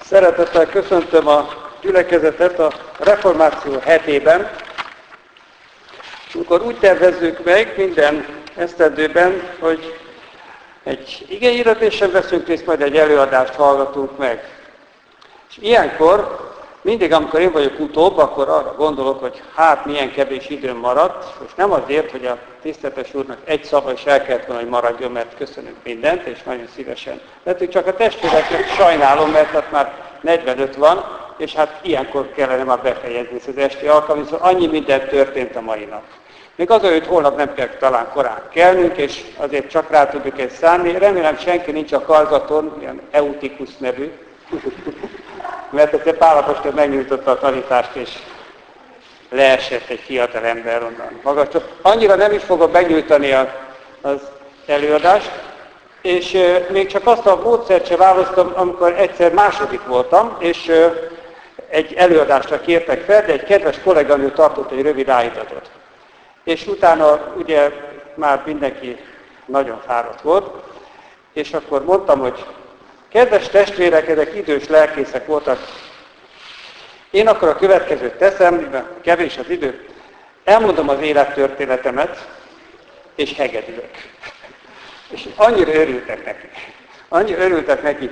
Szeretettel köszöntöm a gyülekezetet a Reformáció hetében, amikor úgy tervezzük meg minden esztendőben, hogy egy igehirdetésen veszünk részt, majd egy előadást hallgatunk meg. És ilyenkor, mindig amikor én vagyok utóbb, akkor arra gondolok, hogy hát milyen kevés időm maradt, és nem azért, hogy a tiszteletes úrnak egy szava is el kellett volna, hogy maradjon, mert köszönünk mindent, és nagyon szívesen. Lehet, hogy csak a testvéreknek sajnálom, mert hát már 45 van, és hát ilyenkor kellene már befejezni az esti alkalmat, szóval annyi minden történt a mai nap. Még az, hogy holnap nem kell talán korán kelnünk, és azért csak rá tudjuk ezt szánni. Remélem senki nincs a karzaton, ilyen Eutikus nevű, mert egyszer Pál apostol megnyújtotta a tanítást, és leesett egy fiatal ember onnan magas. Csak annyira nem is fogom megnyújtani az előadást, és még csak azt a módszert sem választom, amikor egyszer második voltam, és egy előadásra kértek fel, de egy kedves kolléganő tartott egy rövid áhítatot. És utána ugye már mindenki nagyon fáradt volt, és akkor mondtam, hogy kedves testvérek, ezek idős lelkészek voltak, én akkor a következőt teszem, mivel kevés az idő, elmondom az élettörténetemet, és hegedülök. És annyira örültek neki.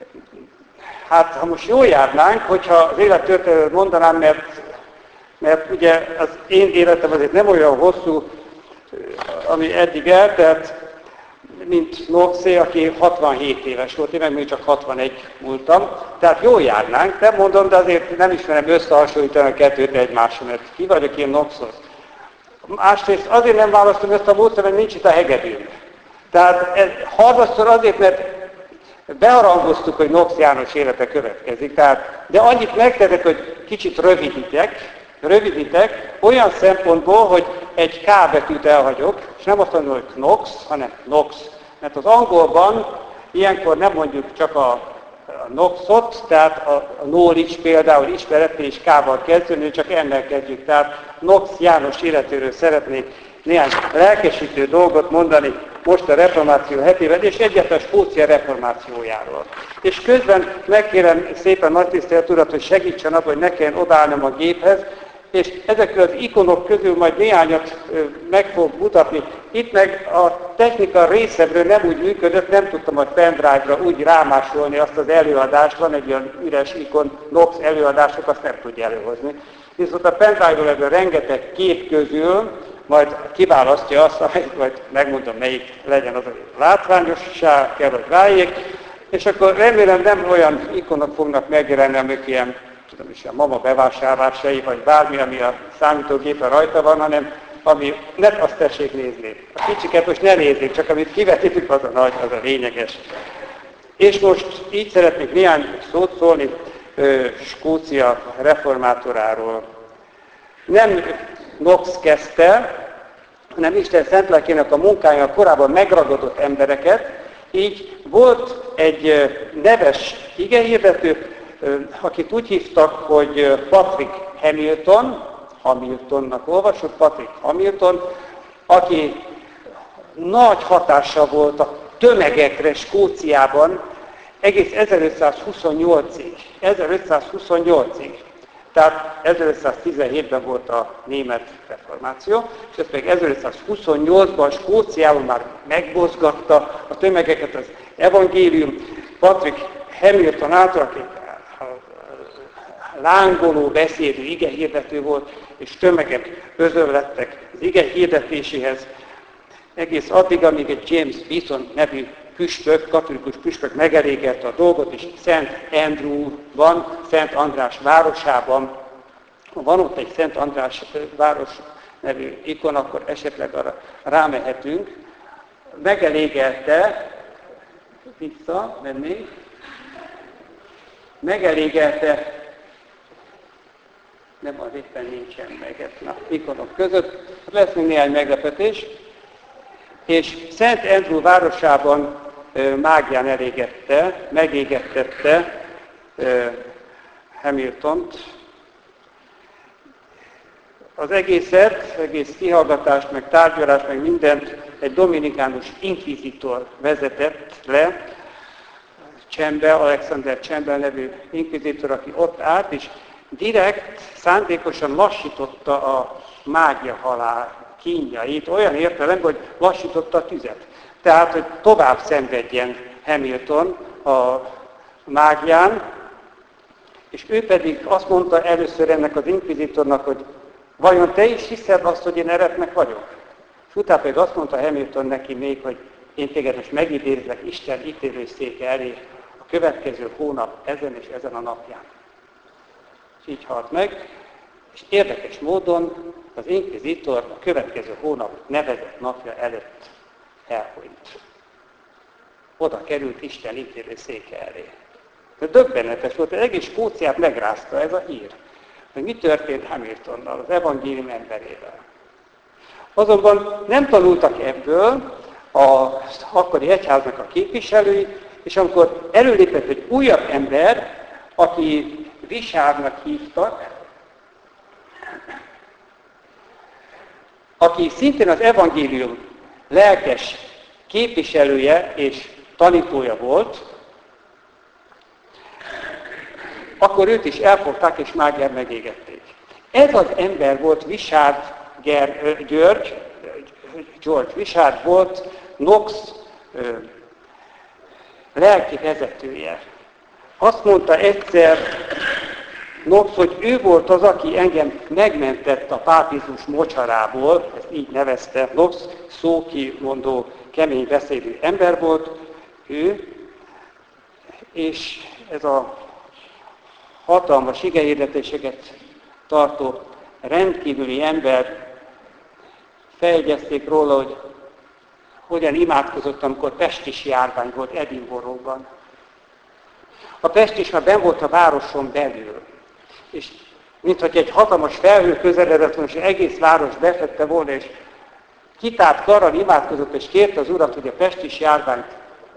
Hát, ha most jól járnánk, hogyha az élettörténetet mondanám, mert ugye az én életem azért nem olyan hosszú, ami eddig eltelt, mint Noxé, aki 67 éves volt, én meg még csak 61 múltam. Tehát jól járnánk, nem mondom, de azért nem ismerem összehasonlítani a kettőt egymással, mert ki vagyok én Noxhoz. Másrészt azért nem választom ezt a módszert, mert nincs itt a hegedűm. Tehát harmadszor azért, mert beharangoztuk, hogy Nox János élete következik. De annyit megtehetek, hogy kicsit rövidítek, olyan szempontból, hogy egy K betűt elhagyok, és nem azt mondom, hogy Knox, hanem Nox. Mert az angolban ilyenkor nem mondjuk csak a Noxot, tehát a knowledge például ismeretnél is K-val kezdődni, csak ennek kezdjük. Tehát Nox János életéről szeretnék néhány lelkesítő dolgot mondani most a Reformáció hetében, és egyáltalán Skócia reformációjáról. És közben megkérem szépen nagy tisztelt Urat, hogy segítsen abban, hogy ne kelljen odaállnom a géphez, és ezekről az ikonok közül majd néhányat meg fog mutatni. Itt meg a technika részemről nem úgy működött, nem tudtam a pendrive-ra úgy rámásolni azt az előadást, van egy olyan üres ikon, Nox előadások, azt nem tudja előhozni. Viszont a pendrive-ról ebből rengeteg kép közül majd kiválasztja azt, amelyik, majd megmondom, melyik legyen az, hogy látványosság kell, hogy váljék, és akkor remélem nem olyan ikonok fognak megjelenni, amik ilyen, tudom is, a mama bevásárlásai, vagy bármi, ami a számítógépen rajta van, hanem ami, ne azt tessék nézni. A kicsiket most ne nézzék, csak amit kivetítünk, az a nagy, az a lényeges. És most így szeretnék néhány szót szólni Skócia reformátoráról. Nem Nox kezdte, hanem Isten szent lelkének a munkája a korábban megragadott embereket, így volt egy neves igehirdető, akit úgy hívtak, hogy Patrick Hamiltonnak olvasott, Patrick Hamilton, aki nagy hatással volt a tömegekre Skóciában egész 1528-ig. Tehát 1517-ben volt a német reformáció, és ezt még 1528-ban Skóciában már megmozgatta a tömegeket az evangélium. Patrick Hamilton által, aki lángoló beszédű igehirdető volt, és tömegek özönlettek az ige hirdetéséhez. Egész addig, amíg egy James Beeson nevű püspök, katolikus püspök megelégelte a dolgot, és Szent Andrewban, Szent András városában, ha van ott egy Szent András város nevű ikon, akkor esetleg arra rámehetünk, megelégelte, nem az éppen nincsen meg a ikonok között, lesz még néhány meglepetés, és Szent Andrew városában mágián megégettette Hamiltont. Az egész kihallgatást, meg tárgyalást, meg mindent egy dominikánus inkvizitor vezetett le, Csembe, Alexander Csembe nevű inkvizitor, aki ott állt, és direkt, szándékosan lassította a mágia halál kínjait, olyan értelemben, hogy lassította a tüzet. Tehát, hogy tovább szenvedjen Hamilton a mágián, és ő pedig azt mondta először ennek az inkvizitornak, hogy vajon te is hiszed azt, hogy én eretnek vagyok? És utána pedig azt mondta Hamilton neki még, hogy én téged most megidézlek Isten ítélőszéke elé a következő hónap ezen és ezen a napján. És így halt meg, és érdekes módon az inkvizitor a következő hónap nevezett napja előtt elhunyt. Oda került Isten ítélőszéke elé. De döbbenetes volt, hogy egész Skóciát megrázta ez a hír, hogy mi történt Hamiltonnal, az evangélium emberével. Azonban nem tanultak ebből az akkori egyháznak a képviselői, és amikor előlépett egy újabb ember, aki Richardnak hívtak, aki szintén az evangélium lelkes képviselője és tanítója volt, akkor őt is elfogták és mágián megégették. Ez az ember volt George Wishart volt Knox lelki vezetője. Azt mondta egyszer Knox, hogy ő volt az, aki engem megmentett a pápizmus mocsarából, ezt így nevezte Knox, szókimondó, kemény beszédű ember volt ő, és ez a hatalmas igehirdetéseket tartó rendkívüli ember, feljegyezték róla, hogy hogyan imádkozott, amikor pestis járvány volt Edinburghban. A pestis már benn volt a városon belül, és mintha egy hatalmas felhő közeledett volna, és az egész város befette volna, és kitárt karral imádkozott, és kérte az Urat, hogy a pestis járványt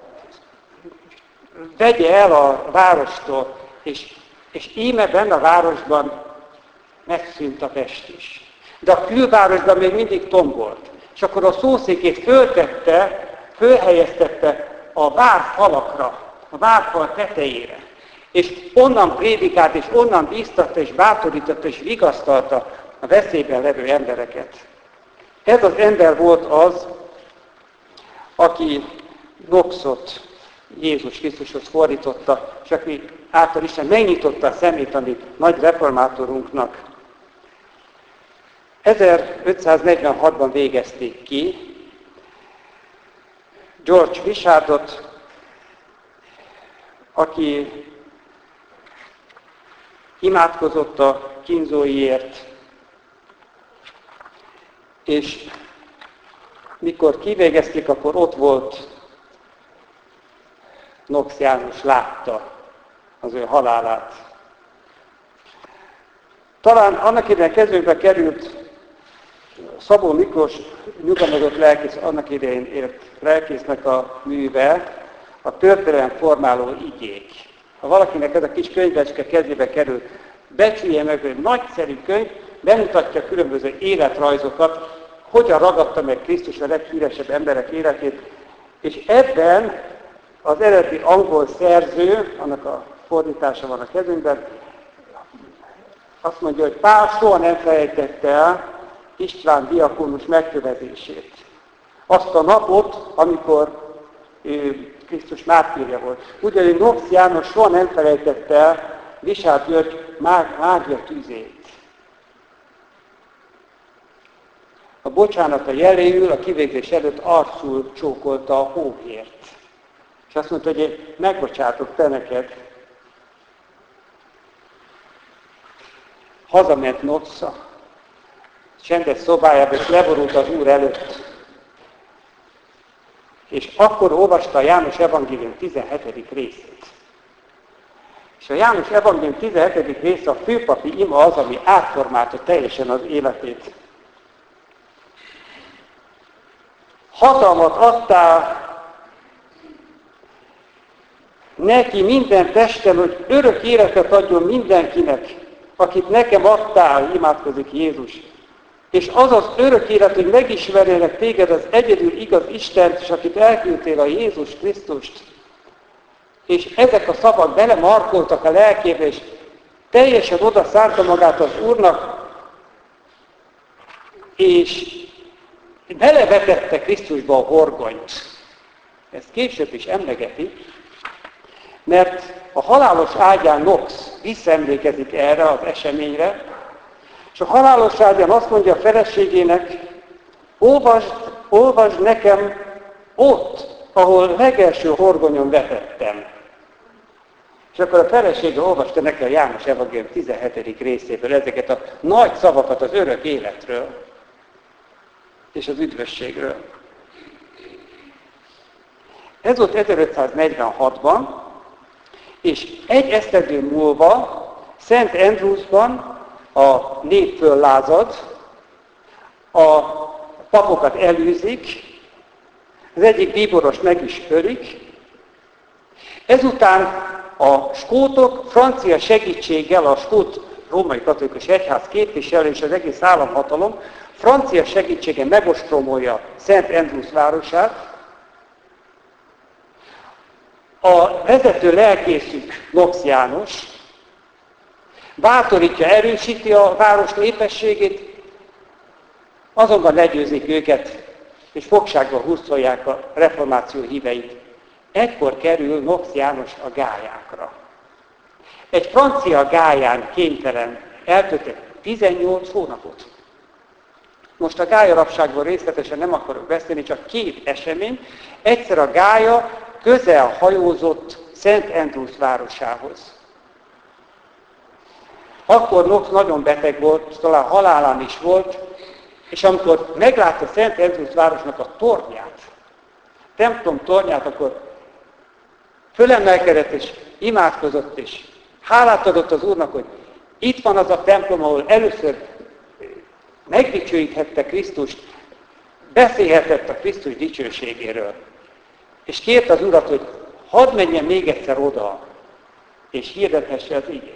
vegye el a várostól, és íme benne a városban megszűnt a pestis. De a külvárosban még mindig tombolt. És akkor a szószékét fölhelyeztette a várfalakra, a várfal tetejére. És onnan prédikált, és onnan bíztatta, és bátorította, és vigasztalta a veszélyben levő embereket. Ez az ember volt az, aki Knoxot Jézus Krisztushoz fordította, és aki által Isten megnyitotta a szemét a mi nagy reformátorunknak. 1546-ban végezték ki George Wishartot, aki imádkozott a kínzóiért, és mikor kivégezték, akkor ott volt Knox János, látta az ő halálát. Talán annak idején kezünkbe került Szabó Miklós nyugalmazott lelkész, annak idején ért lelkésznek a műve, a történelem formáló igék. Ha valakinek ez a kis könyvecske kezébe került, becsülje meg, hogy nagyszerű könyv, bemutatja különböző életrajzokat, hogyan ragadta meg Krisztus a leghíresebb emberek életét, és ebben az eredeti angol szerző, annak a fordítása van a kezünkben, azt mondja, hogy Pál soha nem felejtette el István diakonus megkövezését. Azt a napot, amikor Krisztus mártírja volt. Ugyanígy Knox János soha nem felejtette el Wishart György mágia tüzét. A bocsánata jeléül a kivégzés előtt arcul csókolta a hóhért. És azt mondta, hogy én megbocsátok te neked. Hazament Knox a csendes szobájába, és leborult az Úr előtt. És akkor olvasta a János Evangélium 17. részét. És a János Evangélium 17. része, a főpapi ima az, ami átformálta teljesen az életét. Hatalmat adtál neki minden testem, hogy örök életet adjon mindenkinek, akit nekem adtál, imádkozik Jézus. És az az örök élet, hogy megismerjenek téged az egyedül igaz Istent, és akit elküldtél, a Jézus Krisztust. és ezek a szavak belemarkoltak a lelkébe, és teljesen oda szánta magát az Úrnak, és belevetette Krisztusba a horgonyt. Ezt később is emlegeti, mert a halálos ágyán Knox visszaemlékezik erre az eseményre, és a halálos ágyán azt mondja a feleségének, olvasd nekem ott, ahol legelső horgonyon vetettem. És akkor a felesége olvasta neki a János Evangélium 17. részéből ezeket a nagy szavakat az örök életről és az üdvösségről. Ez volt 1546-ban, és egy esztendő múlva Szent Andrewsban a nép föllázad, a papokat elűzik, az egyik bíboros meg is ölik, ezután a skótok francia segítséggel, a skót római katolikus egyház képviselő és az egész államhatalom francia segítséggel megostromolja Szent Andrews városát. A vezető lelkészük Knox János bátorítja, erősíti a város népességét, azonban legyőzik őket, és fogságba hurcolják a reformáció híveit. Ekkor kerül Knox János a gályákra. Egy francia gályán kénytelen eltölteni 18 hónapot. Most a gályarabságból részletesen nem akarok beszélni, csak két esemény. Egyszer a gálya közel hajózott Szent Andrews városához. Akkor Knox nagyon beteg volt, talán halálán is volt, és amikor meglátta Szent Andrews városnak a tornyát, templom tornyát, akkor fölemelkedett és imádkozott, és hálát adott az Úrnak, hogy itt van az a templom, ahol először megdicsőíthette Krisztust, beszélhetett a Krisztus dicsőségéről. És kérte az Urat, hogy hadd menjen még egyszer oda, és hirdethesse az igét.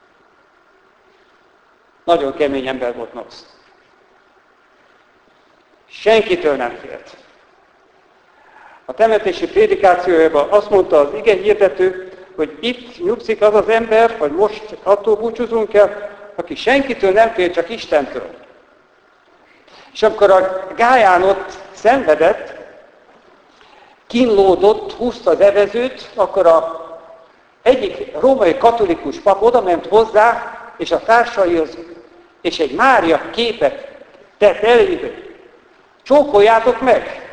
Nagyon kemény ember volt Knox. Senkitől nem félt. A temetési prédikációjában azt mondta az ige hirdető, hogy itt nyugszik az az ember, vagy most attól búcsúzunk el, aki senkitől nem fél, csak Istentől. És amikor a gályán ott szenvedett, kínlódott, húzta az evezőt, akkor egyik római katolikus pap odament hozzá, és a társaihoz, és egy Mária képet tett elébe. Csókoljátok meg!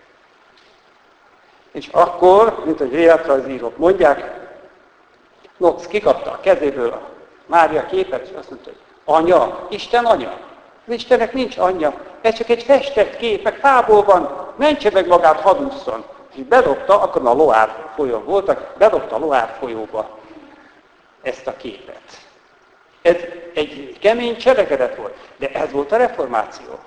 És akkor, mint hogy életrajzírók mondják, Knox kikapta a kezéből a Mária képet, és azt mondta, hogy anya, Isten anya. Az Istennek nincs anyja, ez csak egy festett kép, meg fából van, mentse meg magát, hadd ússzon. És bedobta, akkor a Loire folyón voltak, bedobta a Loire folyóba ezt a képet. Ez egy kemény cselekedet volt, de ez volt a reformáció.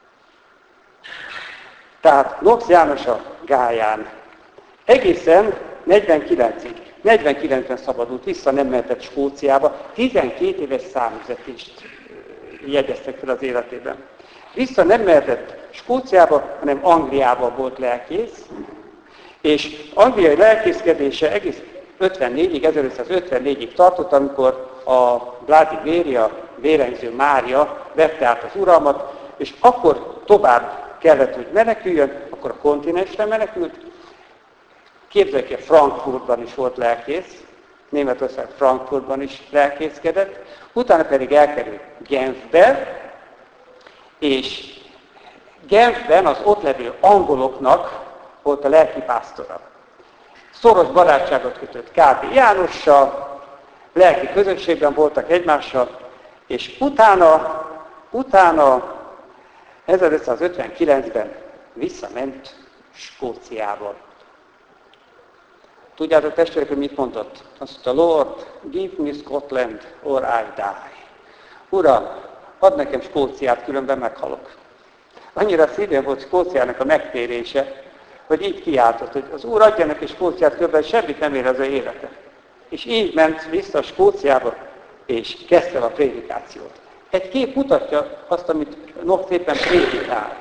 Tehát Knox János a gályán egészen 49-ig. 49-ben szabadult vissza, nem mehetett Skóciába, 12 éves számüzetést jegyeztek fel az életében. Vissza nem mehetett Skóciába, hanem Angliába volt lelkész, és angliai lelkészkedése egész 1554-ig tartott, amikor a Bloody Mary, a vérengző Mária vette át az uralmat, és akkor tovább kellett, hogy meneküljön, akkor a kontinensre menekült. Képzeljük, hogy Frankfurtban is volt lelkész, Németország Frankfurtban is lelkészkedett, utána pedig elkerült Genfbe, és Genfben az ott levő angoloknak volt a lelkipásztora. Szoros barátságot kötött K.B. Jánossal, lelki közösségben voltak egymással, és utána 1559-ben visszament Skóciába. Tudjátok, testvérek, hogy mit mondott? Azt mondta, Lord, give me Scotland, or I die. Uram, add nekem Skóciát, különben meghalok. Annyira szívén volt Skóciának a megtérése, hogy így kiáltott, hogy az Úr adja neki Skóciát, különben semmit nem ér az ő élete. És így ment vissza Skóciába, és kezdte a prédikációt. Egy kép mutatja azt, amit Knox éppen prédikál.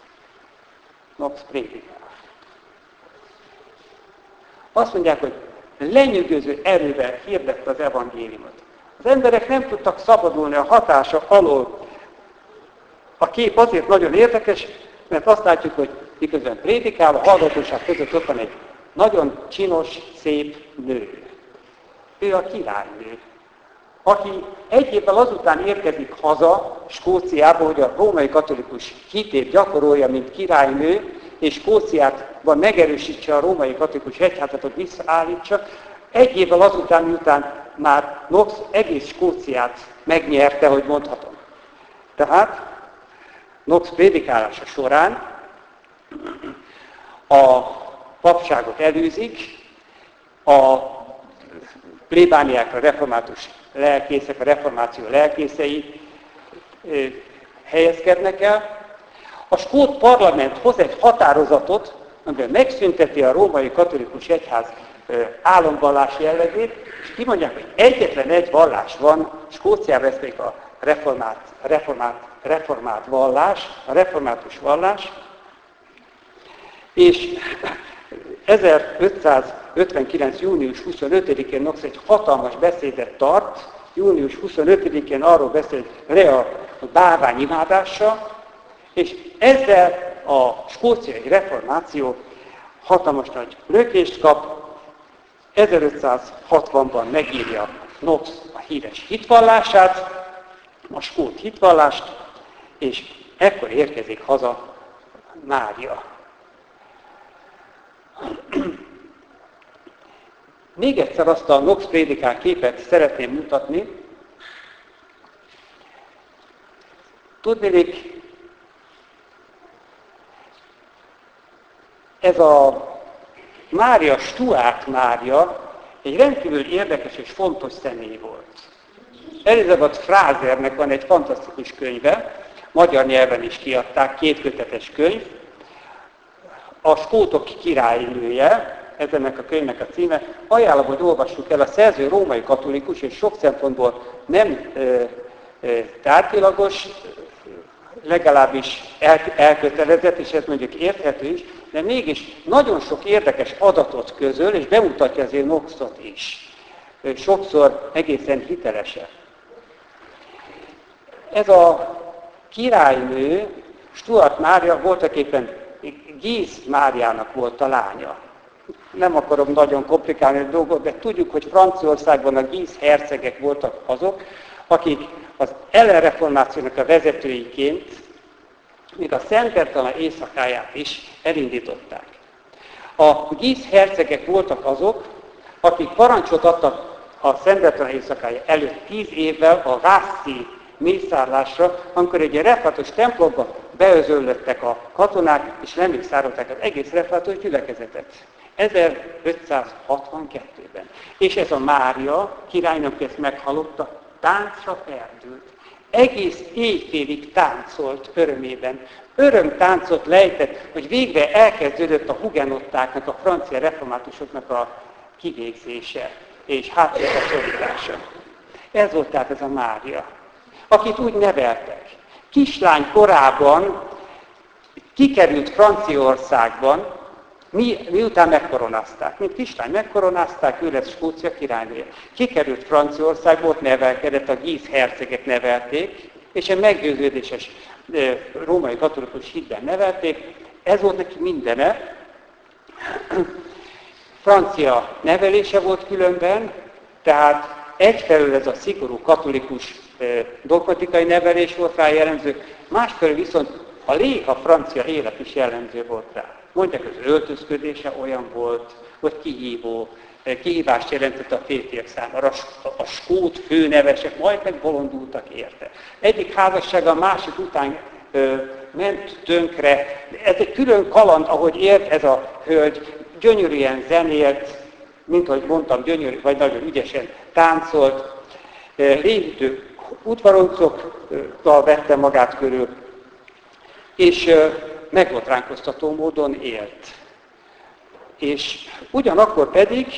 Knox prédikál. Azt mondják, hogy lenyűgöző erővel hirdette az evangéliumot. Az emberek nem tudtak szabadulni a hatása alól. A kép azért nagyon érdekes, mert azt látjuk, hogy miközben prédikál, a hallgatóság között ott van egy nagyon csinos, szép nő. Ő a királynő, aki egy évvel azután érkezik haza Skóciába, hogy a római katolikus hitét gyakorolja, mint királynő, és Skóciában megerősítse a római katolikus egyházat, hogy visszaállítsa. Egy évvel azután, miután már Knox egész Skóciát megnyerte, hogy mondhatom. Tehát Knox prédikálása során a papságot elűzik, a plébániákra református lelkészek, a reformáció lelkészei helyezkednek el. A skót parlament hoz egy határozatot, amiben megszünteti a római katolikus egyház államvallás jellegét, és kimondják, hogy egyetlen egy vallás van, Skóciában ez pedig a reformált vallás, a református vallás, és 1559. június 25-én Knox egy hatalmas beszédet tart, június 25-én arról beszél, hogy le a bálványimádással, és ezzel a skóciai reformáció hatalmas nagy lökést kap. 1560-ban megírja Knox a híres hitvallását, a skót hitvallást, és ekkor érkezik haza Mária. Még egyszer azt a Knox prédikál képet szeretném mutatni. Tudnék, ez a Mária, Stuart Mária egy rendkívül érdekes és fontos személy volt. Elizabeth Frasernek van egy fantasztikus könyve, magyar nyelven is kiadták, 2 kötetes könyv, a skótok királynője, ez ennek a könyvnek a címe. Ajánlom, hogy olvassuk el, a szerző római katolikus, és sok szempontból nem tárgyilagos, legalábbis elkötelezett, és ez mondjuk érthető is, de mégis nagyon sok érdekes adatot közöl, és bemutatja azért Knoxot is. Sokszor egészen hitelesebb. Ez a királynő, Stuart Mária voltaképpen Guise Máriának volt a lánya. Nem akarom nagyon komplikálni a dolgot, de tudjuk, hogy Franciaországban a Guise hercegek voltak azok, akik az ellenreformációnak a vezetőiként még a Szent Bertalan éjszakáját is elindították. A Guise hercegek voltak azok, akik parancsot adtak a Szent Bertalan éjszakája előtt 10 évvel a Vassy mészárlásra, amikor egy református templomba beözöllöttek a katonák, és lemészárolták az egész református gyülekezetet. 1562-ben. És ez a Mária, királynők ezt meghallotta, táncra perdült. Egész éjfélig táncolt örömében. Örömtáncot lejtett, hogy végre elkezdődött a hugenottáknak, a francia reformátusoknak a kivégzése és háttérbe szorítása. Ez volt tehát ez a Mária, akit úgy neveltek. Kislány korában kikerült Franciaországban, miután megkoronázták. Mint kislány megkoronázták, ő lett Skócia királynője. Kikerült Franciaországba, ott nevelkedett, a Guise hercegek nevelték, és egy meggyőződéses római katolikus hitben nevelték. Ez volt neki mindene. Francia nevelése volt különben, tehát egyfelől ez a szigorú katolikus dogmatikai nevelés volt rá jellemző, másfelől viszont a léha francia élet is jellemző volt rá. Mondják, az öltözködése olyan volt, hogy kihívást jelentett a férfiak számára. A skót főnevesek majd megbolondultak érte. Egyik házassága a másik után ment tönkre. Ez egy külön kaland, ahogy élt ez a hölgy, gyönyörűen zenélt, mint ahogy mondtam, gyönyörű, vagy nagyon ügyesen táncolt, lévítő udvaroncokkal vette magát körül, és megbotránkoztató módon élt. És ugyanakkor pedig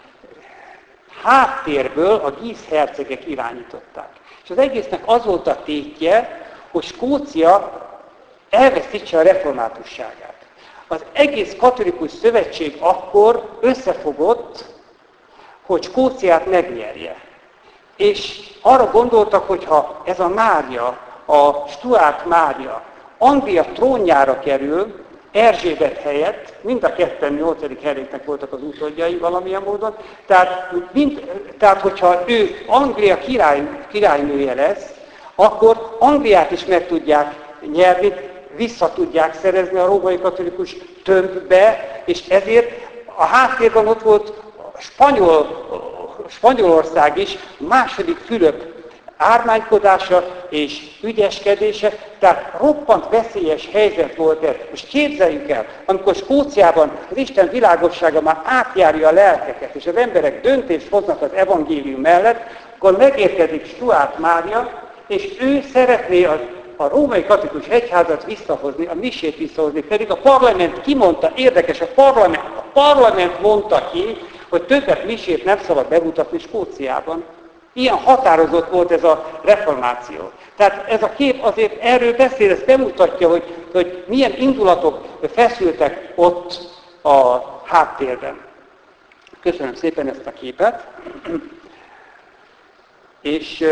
háttérből a Guise hercegek irányították. És az egésznek az volt a tétje, hogy Skócia elveszítse a reformátusságát. Az egész katolikus szövetség akkor összefogott, hogy Skóciát megnyerje. És arra gondoltak, hogy ha ez a Mária, a Stuart Mária Anglia trónjára kerül, Erzsébet helyett, mind a ketten 8. Henriknek voltak az utódjai valamilyen módon, tehát hogyha ő Anglia királynője lesz, akkor Angliát is meg tudják nyerni, vissza tudják szerezni a római katolikus tömbbe, és ezért a háttérben ott volt Spanyolország is, második Fülöp ármánykodása és ügyeskedése, tehát roppant veszélyes helyzet volt ez. Most képzeljük el, amikor Skóciában az Isten világossága már átjárja a lelkeket, és az emberek döntést hoznak az evangélium mellett, akkor megérkezik Stuart Mária, és ő szeretné a római katolikus egyházat visszahozni, a misét visszahozni, pedig a parlament kimondta, érdekes, a parlament mondta ki, hogy többet misét nem szabad bemutatni Skóciában. Ilyen határozott volt ez a reformáció. Tehát ez a kép azért erről beszél, ez bemutatja, hogy milyen indulatok feszültek ott a háttérben. Köszönöm szépen ezt a képet. És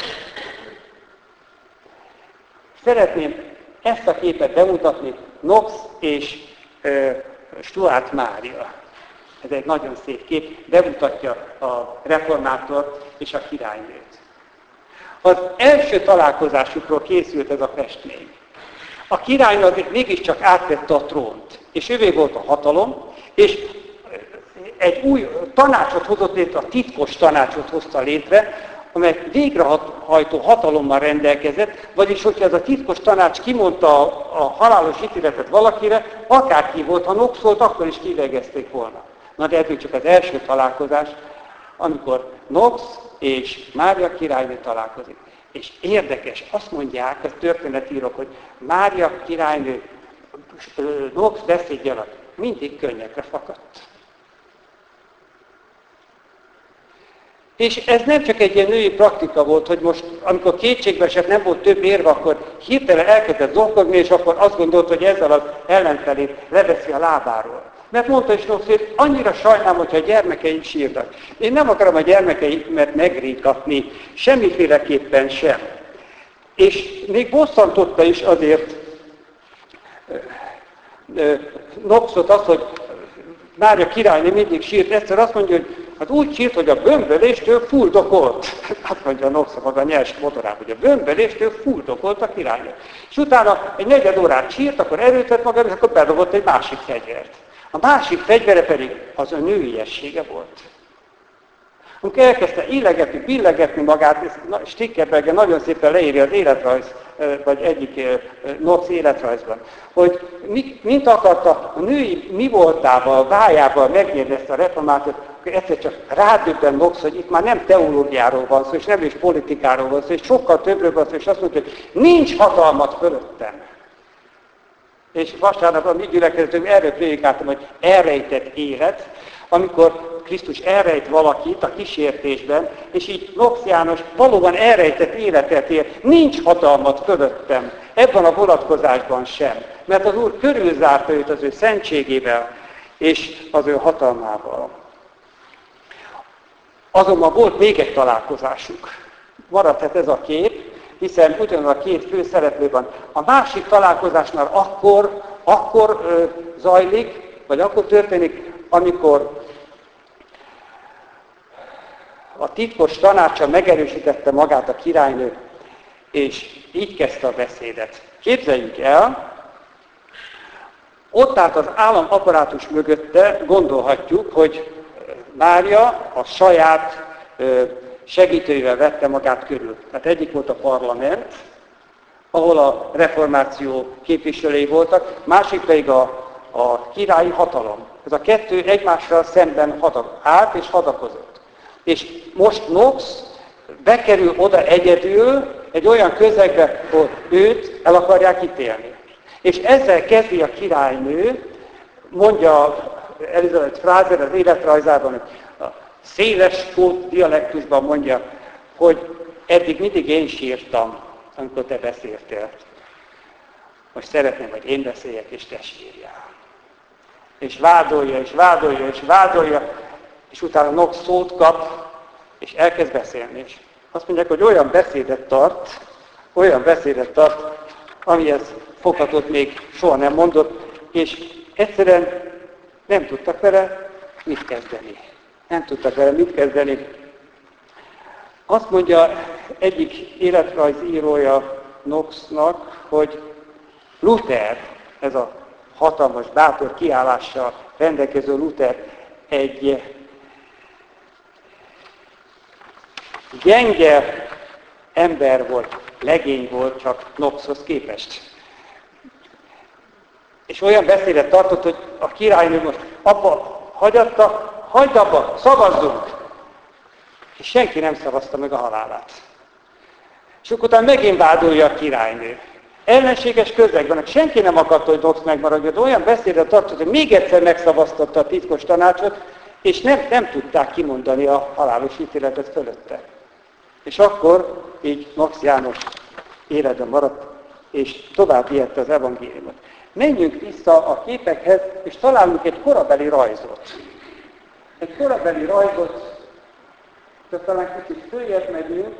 szeretném ezt a képet bemutatni, Knox és Stuart Mária. Ez egy nagyon szép kép, bemutatja a reformátort és a királynőt. Az első találkozásukról készült ez a festmény. A királynő azért mégiscsak átvette a trónt, és ővé volt a hatalom, és egy új tanácsot hozott létre, a titkos tanácsot hozta létre, amely végrehajtó hatalommal rendelkezett, vagyis hogyha ez a titkos tanács kimondta a halálos ítéletet valakire, akárki volt, ha Knox volt, akkor is kivégezték volna. Na de ez csak az első találkozás, amikor Knox és Mária királynő találkozik. És érdekes, azt mondják, ez történetírok, hogy Mária királynő Knox beszédje alatt mindig könnyekre fakadt. És ez nem csak egy ilyen női praktika volt, hogy most, amikor kétségbe esett, nem volt több érve, akkor hirtelen elkezdett zokogni, és akkor azt gondolt, hogy ezzel az ellenfelét leveszi a lábáról. Mert mondta is Knox, hogy annyira sajnálom, hogyha a gyermekeim sírnak. Én nem akarom a gyermekeimet megríkatni, semmiféleképpen sem. És még bosszantotta is azért Knoxot az, hogy Mária királynő mindig sírt. Egyszer azt mondja, hogy hát úgy sírt, hogy a bömböléstől fuldokolt. Azt mondja Knox a maga nyers motorában, hogy a bömböléstől fuldokolt a királynő. És utána egy 4 órát sírt, akkor erőtett magát, és akkor bedobott egy másik fegyvert. A másik fegyvere pedig az a nőiessége volt. Amikor elkezdte illegetni, billegetni magát, Stickerberger nagyon szépen leírja az életrajz, vagy egyik Knox életrajzban, hogy mint akarta a női mi voltával, vájával megnyerni ezt a reformációt, akkor egyszer csak rádöbben Knox, hogy itt már nem teológiáról van szó, és nem is politikáról van szó, és sokkal többről van szó, és azt mondta, hogy nincs hatalmat fölöttem. És vasárnap a mi gyülekezetünk erről prédikáltam, hogy elrejtett élet, amikor Krisztus elrejt valakit a kísértésben, és így Knox János valóban elrejtett életet él. Nincs hatalmat fölöttem, ebben a vonatkozásban sem. Mert az Úr körülzárta őt az ő szentségével és az ő hatalmával. Azonban volt még egy találkozásuk. Maradhat ez a kép, hiszen ugyanaz a két fő szereplő van. A másik találkozásnál akkor zajlik, vagy akkor történik, amikor a titkos tanácsa megerősítette magát a királynő, és így kezdte a beszédet. Képzeljük el, ott állt az államapparátus mögötte, gondolhatjuk, hogy Mária a saját segítőivel vette magát körül. Tehát egyik volt a parlament, ahol a reformáció képviselői voltak, másik pedig a királyi hatalom. Ez a kettő egymással szemben állt és hadakozott. És most Knox bekerül oda egyedül egy olyan közegbe, hogy őt el akarják ítélni. És ezzel kezdi a királynő, mondja Elizabeth Fraser az életrajzában, a széles skót dialektusban mondja, hogy eddig mindig én sírtam, amikor te beszéltél. Most szeretném, hogy én beszéljek, és te sírjál. És vádolja, és vádolja, és vádolja, és utána Knox szót kap, és elkezd beszélni. És azt mondják, hogy olyan beszédet tart, amihez foghatót még soha nem mondott, és egyszerűen nem tudtak vele mit kezdeni. Azt mondja egyik életrajzírója Knoxnak, hogy Luther, ez a hatalmas, bátor kiállással rendelkező Luther, egy gyenge ember volt, legény volt csak Knoxhoz képest. És olyan beszédet tartott, hogy a királynő most abba hagyatta, hagyd abba, szavazzunk! És senki nem szavazta meg a halálát. És akkor utána megint vádolja a királynő. Ellenséges közegben, senki nem akarta, hogy Knox megmaradjon, de olyan beszédet tartott, hogy még egyszer megszavaztatta a titkos tanácsot, és nem tudták kimondani a halálos ítéletet fölötte. És akkor így Knox János életben maradt, és tovább vihette az evangéliumot. Menjünk vissza a képekhez, és találunk egy korabeli rajzot. De talán kicsit följebb megyünk,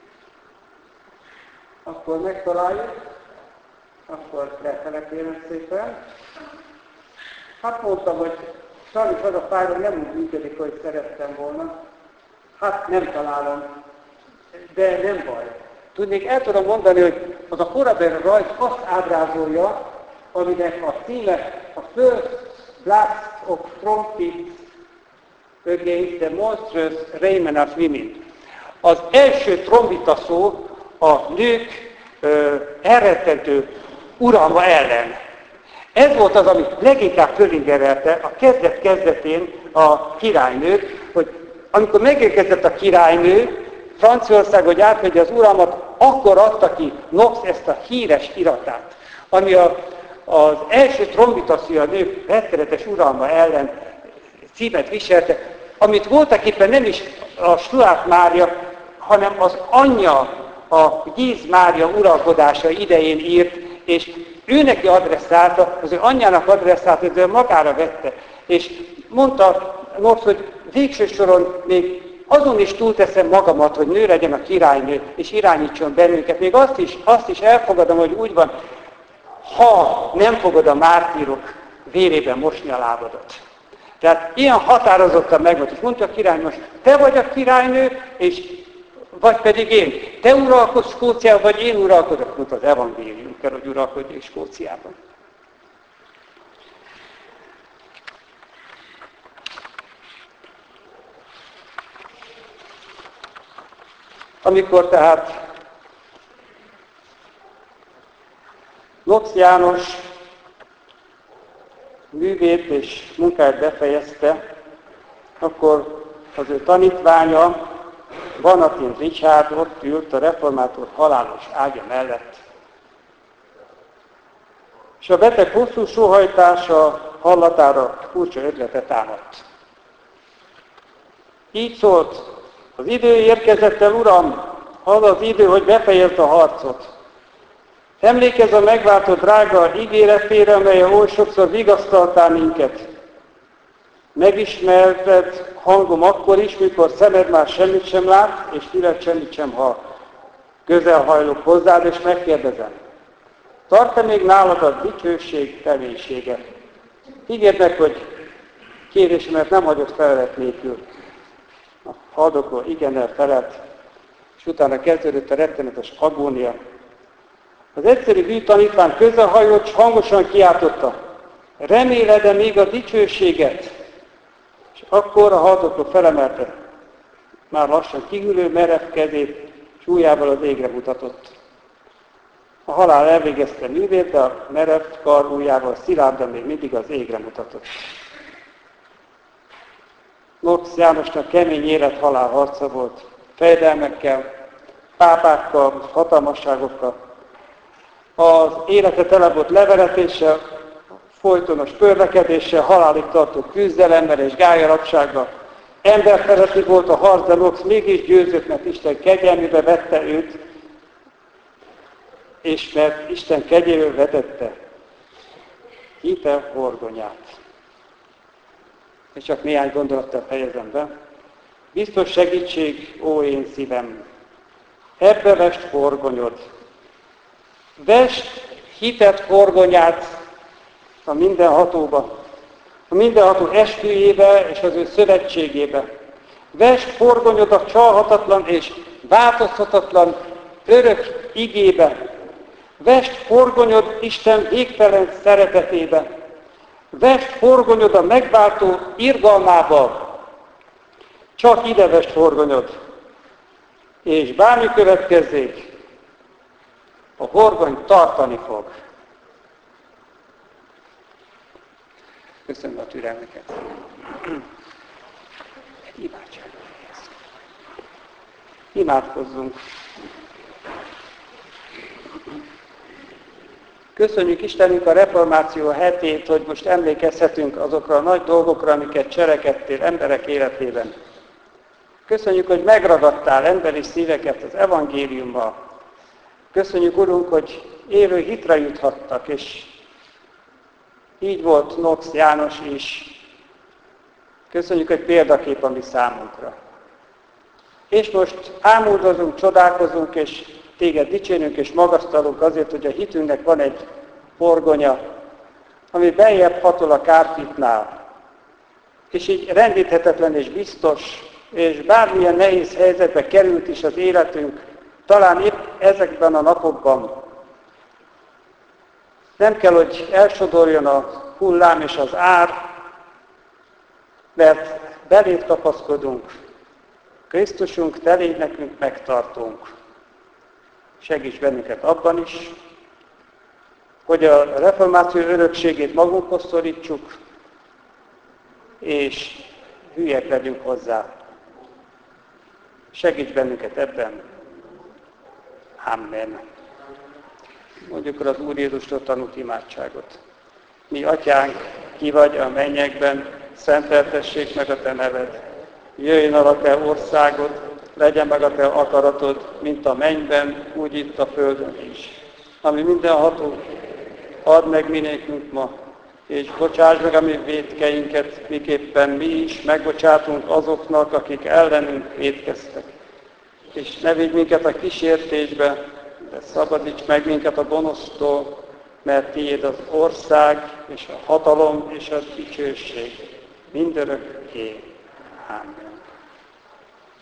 akkor megtaláljuk, akkor lefele kérem szépen. Hát mondtam, hogy sajnos az a fájra nem úgy működik, hogy szerettem volna. Hát nem találom, de nem baj. Tudnék, el tudom mondani, hogy az a korabeli rajz azt ábrázolja, aminek a címe a First Blast of Trumpets Against the Monstrous Raiment of Women. Az első trombita szó a nők elrettentő uralma ellen. Ez volt az, ami leginkább fölingerelte a kezdetén a királynőt, hogy amikor megérkezett a királynő, Franciaország, hogy átvegye az uralmat, akkor adta ki Knox ezt a híres iratát, ami az első trombitaszű a nők rettenetes uralma ellen címet viselte, amit voltaképpen nem is a Stuart Mária, hanem az anyja, a Giz Mária uralkodása idején írt, és ő neki adresszálta, az ő anyjának adresszálta, de ő magára vette. És mondta Knox, hogy végső soron még azon is túlteszem magamat, hogy nő legyen a királynő, és irányítson bennünket. Még azt is elfogadom, hogy úgy van, ha nem fogod a mártírok vérében mosni a lábadat. Tehát ilyen határozottan megvolt, és mondta a király, most te vagy a királynő, és vagy pedig én. Te uralkodsz Skóciában, vagy én uralkodok, mondta az evangélium kell, hogy uralkodjék Skóciában. Amikor tehát Knox János művét és munkáját befejezte, akkor az ő tanítványa, Banatin Richard ott ült a reformátor halálos ágya mellett. És a beteg hosszú sóhajtása hallatára furcsa ötlete támadt. Így szólt, az idő érkezett el, Uram, az az idő, hogy befejezd a harcot. Emlékezz a megváltó drága ígéretére, amely oly sokszor vigasztaltál minket. Megismerted hangom akkor is, mikor szemed már semmit sem lát, és füled semmit sem hall. Közel hajlok hozzád, és megkérdezem. Tart-e még nálad a dicsőség reménysége? Ígérd meg, hogy kérésemet nem hagyott felelet nélkül. A haldokról igennel felelt, és utána kezdődött a rettenetes agónia. Az egyszerű hű tanítvány közelhajolt, és hangosan kiáltotta, reméled-e még a dicsőséget? És akkor a haldokló felemelte, már lassan kihűlő merev kezét, és ujjával az égre mutatott. A halál elvégezte művét, de a merev kar ujjával szilárdan még mindig az égre mutatott. Knox Jánosnak kemény élet-halál harca volt, fejedelmekkel, pápákkal, hatalmasságokkal. Az élete tele volt leveretéssel, folytonos pörlekedéssel, halálig tartó küzdelemmel és gályarapsággal. Emberfeletti volt a harc, de Knox mégis győzött, mert Isten kegyelmébe vette őt, és mert Isten kegyéből vetette hite horgonyát. és csak néhány gondolattal fejezem be. Biztos segítség, ó én szívem, ebbe vest horgonyod. Vest hitet horgonyát a mindenhatóba, a mindenható esküjébe és az ő szövetségébe. Vest horgonyod a csalhatatlan és változhatatlan örök igébe. Vest horgonyod Isten végtelen szeretetébe. Vest horgonyod a megváltó irgalmába. Csak ide vest horgonyod. És bármi következzék, a horgony tartani fog. Köszönöm a türelmeket. Imádkozzunk. Köszönjük Istenünk a reformáció hetét, hogy most emlékezhetünk azokra a nagy dolgokra, amiket cselekedtél emberek életében. Köszönjük, hogy megragadtál emberi szíveket az evangéliummal. Köszönjük, Urunk, hogy élő hitre juthattak, és így volt Knox János is. Köszönjük, hogy példakép a mi számunkra. És most ámúldozunk, csodálkozunk, és téged dicsérünk és magasztalunk azért, hogy a hitünknek van egy horgonya, ami beljebb hatol a kárpitnál. És így rendíthetetlen és biztos, és bármilyen nehéz helyzetbe került is az életünk, talán épp ezekben a napokban. Nem kell, hogy elsodorjon a hullám és az ár, mert beléd kapaszkodunk. Krisztusunk, te légy nekünk megtartunk. Segíts bennünket abban is, hogy a reformáció örökségét magunkhoz szorítsuk, és hülyek legyünk hozzá. Segíts bennünket ebben. Amen. Mondjuk az Úr Jézustól tanult imádságot. Mi atyánk, ki vagy a mennyekben, szenteltessék meg a te neved. Jöjjön el a te országod, legyen meg a te akaratod, mint a mennyben, úgy itt a földön is. Ami mindenható, add meg minékünk ma, és bocsáss meg a mi vétkeinket, miképpen mi is megbocsátunk azoknak, akik ellenünk vétkeztek. És ne vigy minket a kísértésbe, de szabadíts meg minket a gonosztól, mert tiéd az ország, és a hatalom, és a dicsőség mindörökké. Amen.